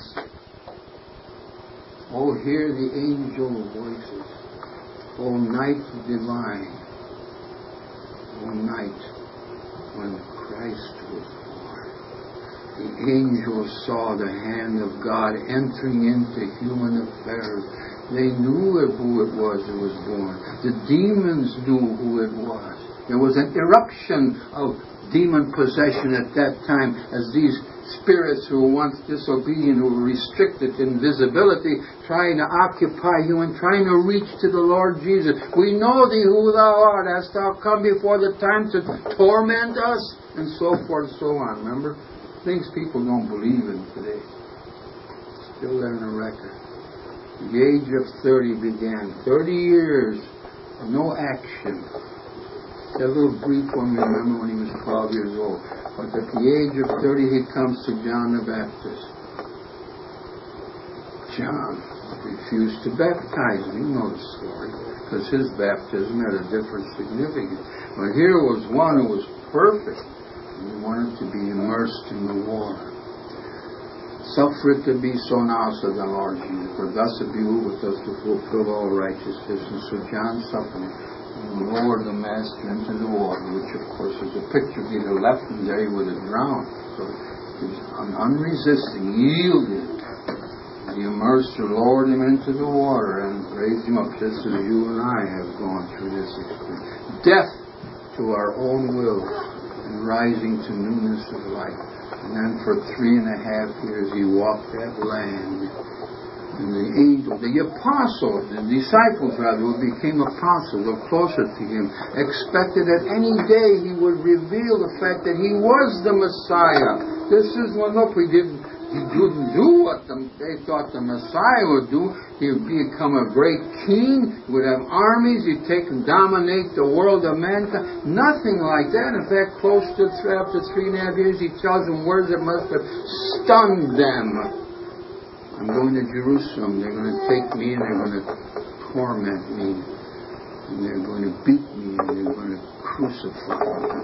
Oh, hear the angel voices. O night divine. O night when Christ was born. The angels saw the hand of God entering into human affairs. They knew who it was that was born. The demons knew who it was. There was an eruption of demon possession at that time, as these spirits who were once disobedient, who were restricted in visibility, trying to occupy you and trying to reach to the Lord Jesus. "We know thee who thou art. Hast thou come before the time to torment us?" And so forth and so on. Remember? Things people don't believe in today. Still there in the record. The age of thirty began. Thirty years, no action. That little brief one, remember, when he was twelve years old. But at the age of thirty, he comes to John the Baptist. John refused to baptize him. You know the story. Because his baptism had a different significance. But here was one who was perfect. And he wanted to be immersed in the water. "Suffer it to be so now," said the Lord Jesus, "for thus it behoveth us to fulfill all righteousness." And so John suffered and lowered the master into the water, which of course was a picture. If he'd have left him there, he would have drowned. So he was unresisting, yielded. The immerser lowered him into the water and raised him up, just as you and I have gone through this experience. Death to our own will and rising to newness of life. And then for three and a half years he walked that land. And the angel, the apostles, the disciples rather, who became apostles, or closer to him, expected that any day he would reveal the fact that he was the Messiah. This is when, look, we didn't, he didn't do what the, they thought the Messiah would do. He would become a great king, he would have armies, he'd take and dominate the world of mankind. Nothing like that. In fact, close to after three and a half years, he tells them words that must have stunned them. "I'm going to Jerusalem. They're going to take me and they're going to torment me. And they're going to beat me and they're going to crucify me.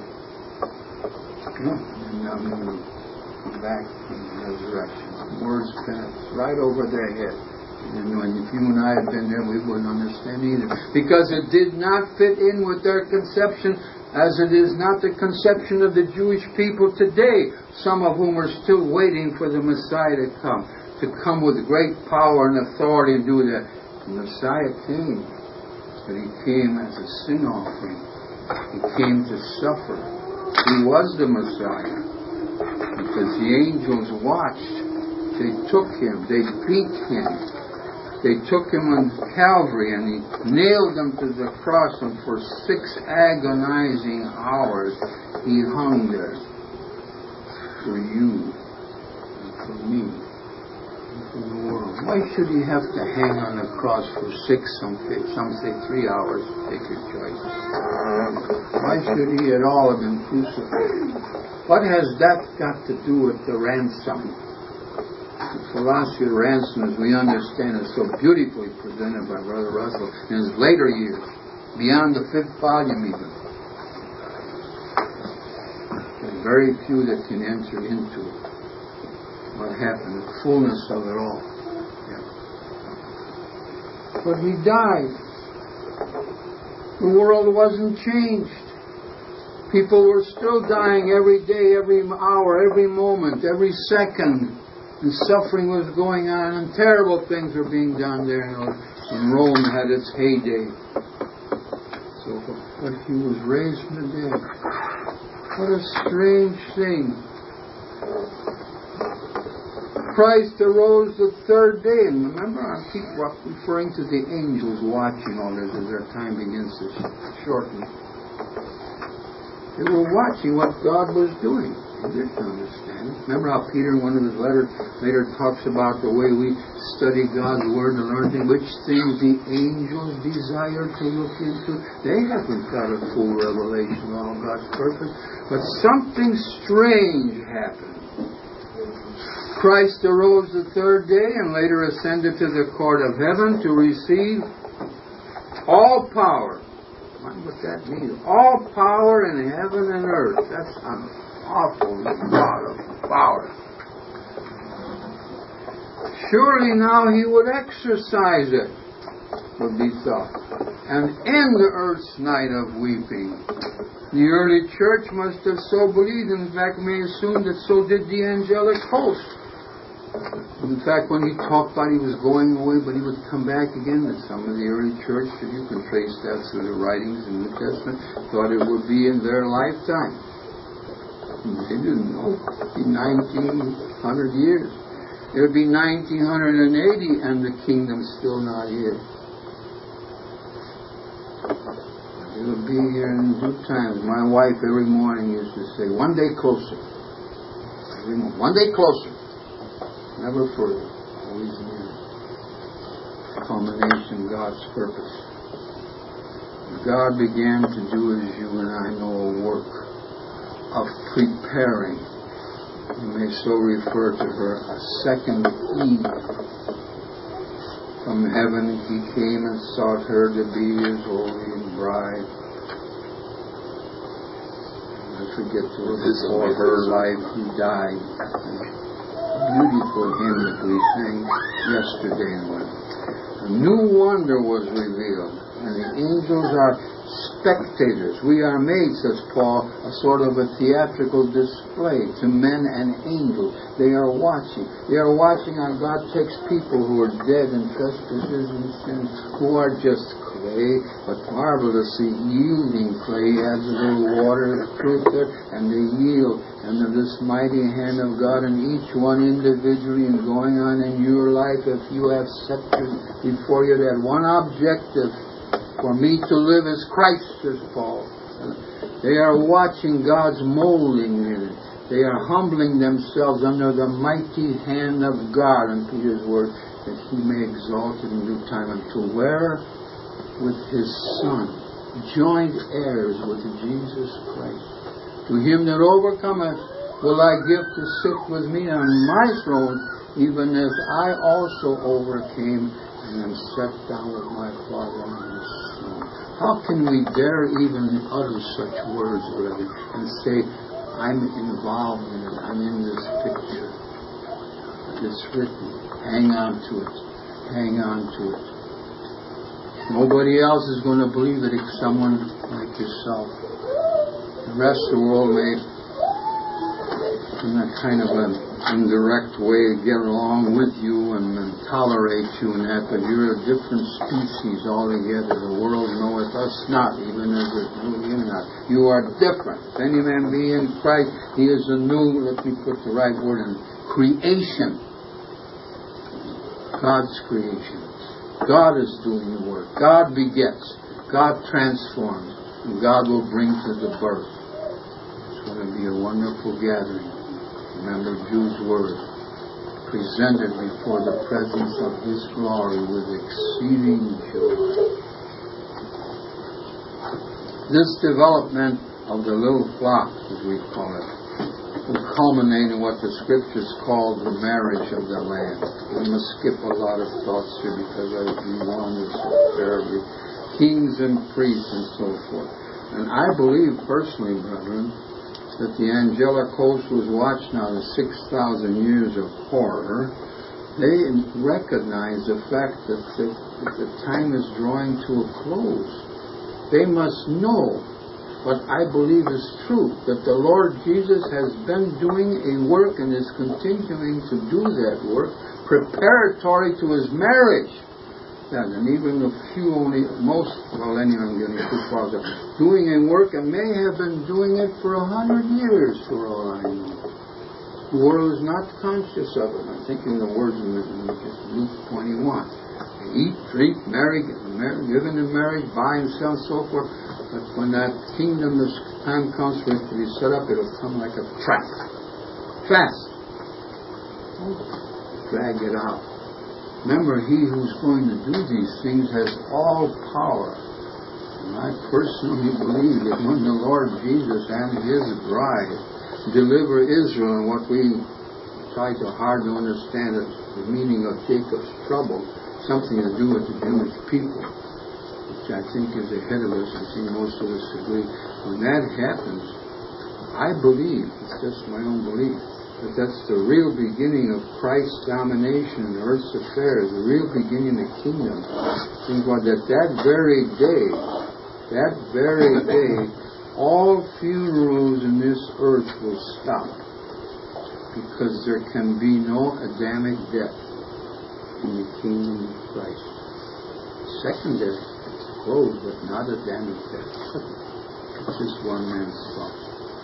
And I'm going to come back from the resurrection." Words passed right over their head. And when if you and I had been there, we wouldn't understand either. Because it did not fit in with their conception, as it is not the conception of the Jewish people today, some of whom are still waiting for the Messiah to come. To come with great power and authority and do that. The Messiah came, but He came as a sin offering. He came to suffer. He was the Messiah. Because the angels watched. They took Him. They beat Him. They took Him on Calvary and He nailed Him to the cross, and for six agonizing hours He hung there. For you and for me. In the world. Why should He have to hang on the cross for six, some say, some say three hours? Take your choice. Why should He at all have been crucified? What has that got to do with the ransom? The philosophy of ransom, as we understand, is so beautifully presented by Brother Russell in his later years, beyond the fifth volume even. very few that can enter into it. What happened, the fullness of it all. Yeah. But he died. The world wasn't changed. People were still dying every day, every hour, every moment, every second. And suffering was going on, and terrible things were being done there when Rome had its heyday. So, but he was raised from the dead. What a strange thing. Christ arose the third day. And remember, I keep referring to the angels watching all this as their time begins to shorten. They were watching what God was doing. They didn't understand. Remember how Peter in one of his letters later talks about the way we study God's Word and learn things, which things the angels desire to look into. They haven't got a full revelation of all God's purpose. But something strange happened. Christ arose the third day and later ascended to the court of heaven to receive all power. What that means. All power in heaven and earth. That's an awful lot of power. Surely now he would exercise it, would be thought, and end the earth's night of weeping. The early church must have so believed. In fact, may assume that so did the angelic host. In fact, when he talked about he was going away, but he would come back again, that some of the early church, if you can trace that through the writings in the New Testament, thought it would be in their lifetime. They didn't know. It would be nineteen hundred years. It would be nineteen eighty and the kingdom's still not here. It would be here in due time. My wife every morning used to say, one day closer. Every morning, one day closer. Never further, always near. Culmination of God's purpose. God began to do, as you and I know, a work of preparing. You may so refer to her, a second Eve. From heaven he came and sought her to be his holy bride. I forget to her, before her life he died. Beautiful hymn that we sang yesterday. A new wonder was revealed, and the angels are spectators. We are made, says Paul, a sort of a theatrical display to men and angels. They are watching. They are watching how God takes people who are dead in trespasses and sins, who are just clay, but marvelously yielding clay. He adds a little water of truth there, and they yield under this mighty hand of God, and each one individually and going on in your life, if you have set before you that one objective, for me to live as Christ, says Paul. They are watching God's molding in it. They are humbling themselves under the mighty hand of God, in Peter's word, that he may exalt it in due time, unto where? With his Son, joint heirs with Jesus Christ. To him that overcometh will I give to sit with me on my throne, even as I also overcame and am set down with my Father on his throne. How can we dare even utter such words, brethren, and say, I'm involved in it, I'm in this picture. It's written. Hang on to it. Hang on to it. Nobody else is going to believe it except someone like yourself. The rest of the world may, in a kind of an indirect way, get along with you and, and tolerate you and that, but you're a different species altogether. The world knoweth us not, even as it knew him not. You are different. If any man be in Christ, he is a new, let me put the right word in, creation. God's creation. God is doing the work. God begets. God transforms. And God will bring to the birth. It's going to be a wonderful gathering. Remember Jude's word. Presented before the presence of his glory with exceeding joy. This development of the little flock, as we call it, will culminate in what the Scriptures call the marriage of the Lamb. We must skip a lot of thoughts here because I we wander so terribly. Kings and priests and so forth. And I believe personally, brethren, that the angelic host was watched now the six thousand years of horror, they recognize the fact that the, that the time is drawing to a close. They must know what I believe is true, that the Lord Jesus has been doing a work and is continuing to do that work preparatory to His marriage. Yeah, and even a few only, most, well anyway, I'm getting too far, doing a work and may have been doing it for a hundred years for all I know. The world is not conscious of it. I'm thinking the words in Luke twenty-one. Eat, drink, marry, marry, given in marriage, buy and sell, and so forth. But when that kingdom, this time comes for it to be set up, it'll come like a trap. Fast. Drag it out. Remember, He who's going to do these things has all power. And I personally believe that when the Lord Jesus and His bride deliver Israel, and what we try to hard to understand is the meaning of Jacob's trouble, something to do with the Jewish people, which I think is ahead of us. I think most of us agree. When that happens, I believe, it's just my own belief, that that's the real beginning of Christ's domination in earth's affairs, the real beginning of the kingdom. Think about that that very day, that very day, all funerals in this earth will stop, because there can be no Adamic death in the kingdom of Christ. Second death is closed, but not Adamic death. It's just one man's thought.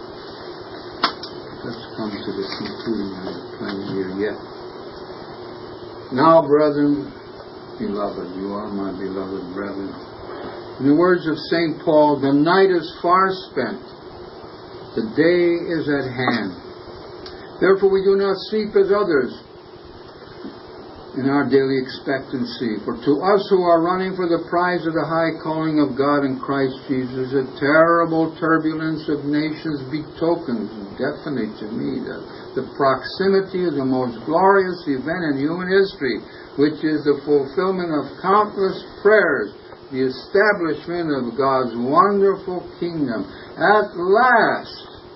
Let's come to the conclusion. I have plenty here yet. Now, brethren, beloved, you are my beloved brethren. In the words of Saint Paul, the night is far spent, the day is at hand. Therefore we do not sleep as others in our daily expectancy. For to us who are running for the prize of the high calling of God in Christ Jesus, a terrible turbulence of nations betokens, definitely to me, that the proximity of the most glorious event in human history, which is the fulfillment of countless prayers, the establishment of God's wonderful kingdom. At last,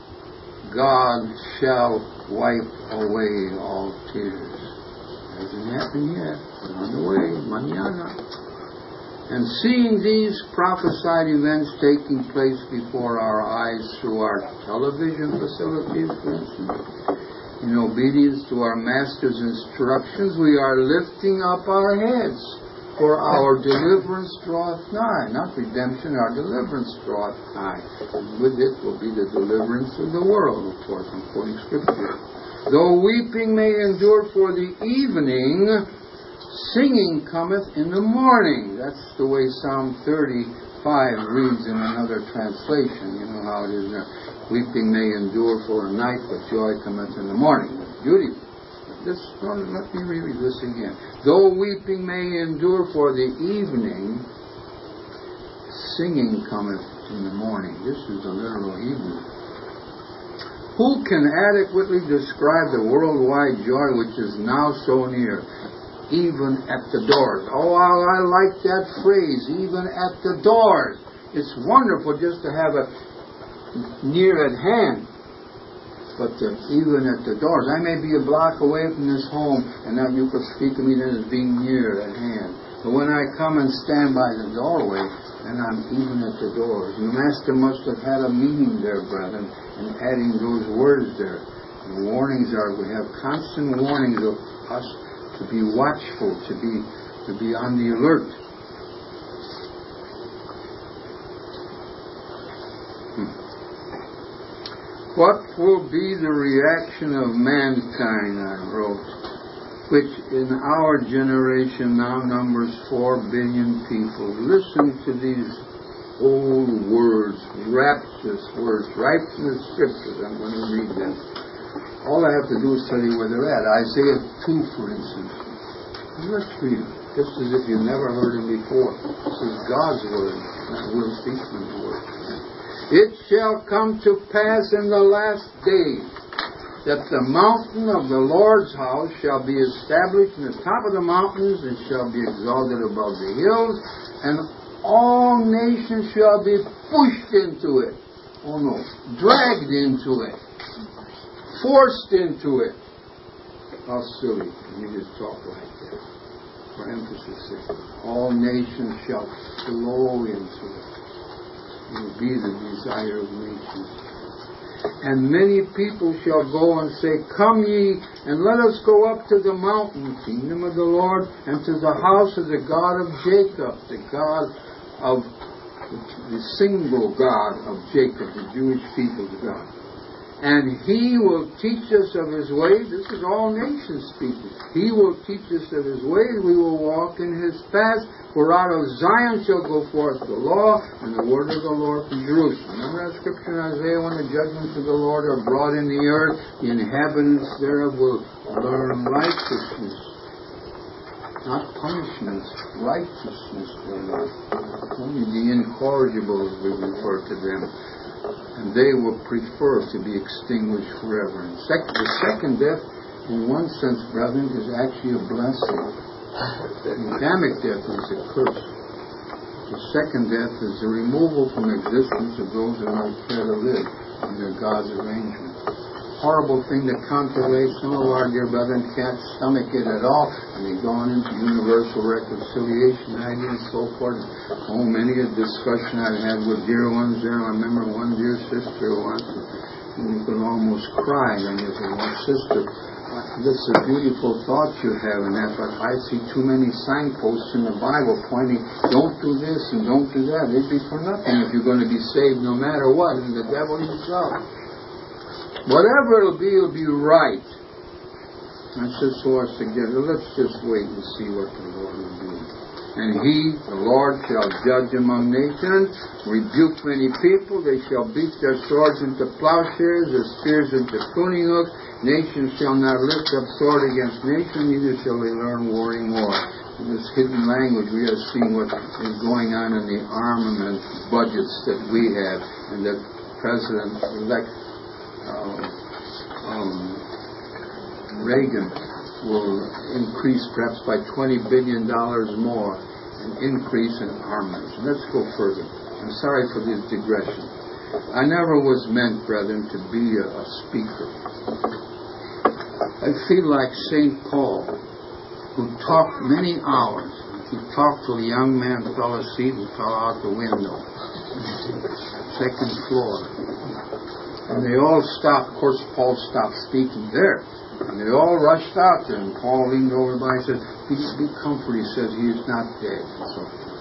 God shall wipe away all tears. Hasn't happened yet, but on the way, mañana. And seeing these prophesied events taking place before our eyes through our television facilities, for instance, in obedience to our Master's instructions, we are lifting up our heads, for our deliverance draweth nigh. Not redemption, our deliverance draweth nigh. And with it will be the deliverance of the world, of course, I'm quoting Scripture. Though weeping may endure for the evening, singing cometh in the morning. That's the way Psalm thirty-five reads in another translation. You know how it is there. Weeping may endure for a night, but joy cometh in the morning. That's beautiful. This, well, let me read this again. Though weeping may endure for the evening, singing cometh in the morning. This is the literal Hebrew. Who can adequately describe the worldwide joy which is now so near, even at the doors? Oh, I, I like that phrase, even at the doors. It's wonderful just to have it near at hand. But uh, even at the doors, I may be a block away from this home, and now you could speak to me then as being near at hand. But when I come and stand by the doorway, then I'm even at the doors. And the Master must have had a meaning there, brethren, in adding those words there. The warnings are, we have constant warnings of us to be watchful, to be to be on the alert. Hmm. What will be the reaction of mankind, I wrote, which in our generation now numbers four billion people? Listen to these old words, rapturous words, right from the Scriptures. I'm going to read them. All I have to do is tell you where they're at. Isaiah two, for instance. Let's read it, just as if you've never heard them before. This is God's word, not Will Speakman's word. It shall come to pass in the last days that the mountain of the Lord's house shall be established in the top of the mountains, and shall be exalted above the hills, and all nations shall be pushed into it. Oh no. Dragged into it. Forced into it. How silly. You just talk like that. For emphasis sake. All nations shall flow into it. It will be the desire of nations. And many people shall go and say, Come ye, and let us go up to the mountain, kingdom of the Lord, and to the house of the God of Jacob, the God of the single God of Jacob, the Jewish people's God. And He will teach us of His ways. This is all nations speaking. He will teach us of His ways. We will walk in His paths. For out of Zion shall go forth the law and the word of the Lord from Jerusalem. Remember that scripture in Isaiah, when the judgments of the Lord are brought in the earth, the inhabitants thereof will learn righteousness. Not punishments, righteousness thereof. Only the incorrigibles we refer to them. And they will prefer to be extinguished forever. And sec- the second death, in one sense, brethren, is actually a blessing. The Adamic death is a curse. The second death is the removal from existence of those that are not care to live under God's arrangement. Horrible thing to contemplate. Some of our dear brethren can't stomach it at all, and they've gone into universal reconciliation ideas and so forth. Oh, many a discussion I've had with dear ones there. I remember one dear sister once, and you could almost cry, and you said, well, sister, this is a beautiful thought you have in that, but I see too many signposts in the Bible pointing, don't do this and don't do that. It'd be for nothing if you're going to be saved no matter what, and the devil himself. Whatever it'll be, it'll be right. That's just so I suggest. Let's just wait and see what the Lord will do. And He, the Lord, shall judge among nations, rebuke many people. They shall beat their swords into plowshares, their spears into pruning hooks. Nation shall not lift up sword against nation, neither shall they learn warring war. In this hidden language, we are seeing what is going on in the armament budgets that we have, and that President-elect um, um, Reagan will increase perhaps by twenty billion dollars more, an increase in armaments. Let's go further. I'm sorry for this digression. I never was meant, brethren, to be a, a speaker. I feel like Saint Paul, who talked many hours. He talked till the young man fell asleep and fell out the window. Second floor. And they all stopped. Of course, Paul stopped speaking there. And they all rushed out there. And Paul leaned over by and said, be, be comforted. He says, he is not dead. So,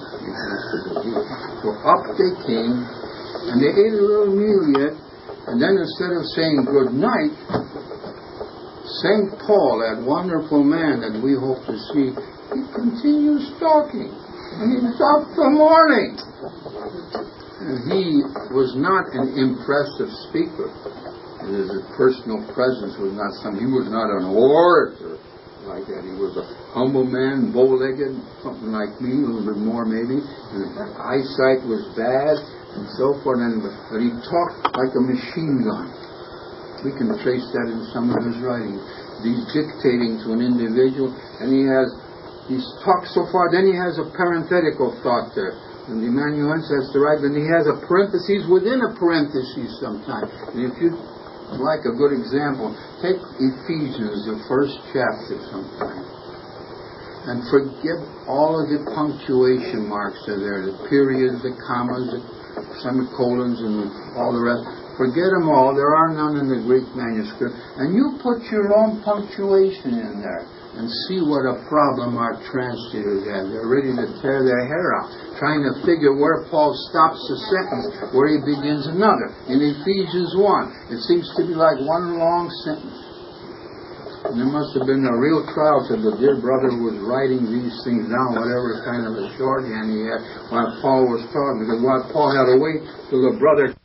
so up they came. And they ate a little meal yet. And then instead of saying good night, Saint Paul, that wonderful man that we hope to see, he continues talking. And he's up till morning. And he was not an impressive speaker. His personal presence was not some, he was not an orator like that. He was a humble man, bow-legged, something like me, a little bit more maybe. And his eyesight was bad, and so forth. And, but he talked like a machine gun. We can trace that in some of his writings. He's dictating to an individual, and he has, he's talked so far, then he has a parenthetical thought there. And the amanuensis has to write, and he has a parenthesis within a parenthesis sometimes. And if you like a good example, take Ephesians, the first chapter sometime, and forget all of the punctuation marks that are there, the periods, the commas, the semicolons, and all the rest. Forget them all. There are none in the Greek manuscript. And you put your own punctuation in there and see what a problem our translators have. They're ready to tear their hair out, trying to figure where Paul stops a sentence, where he begins another. In Ephesians one, it seems to be like one long sentence. And there must have been a real trial to the dear brother who was writing these things down, whatever kind of a shorthand he had, while Paul was talking. Because while Paul had to wait till the brother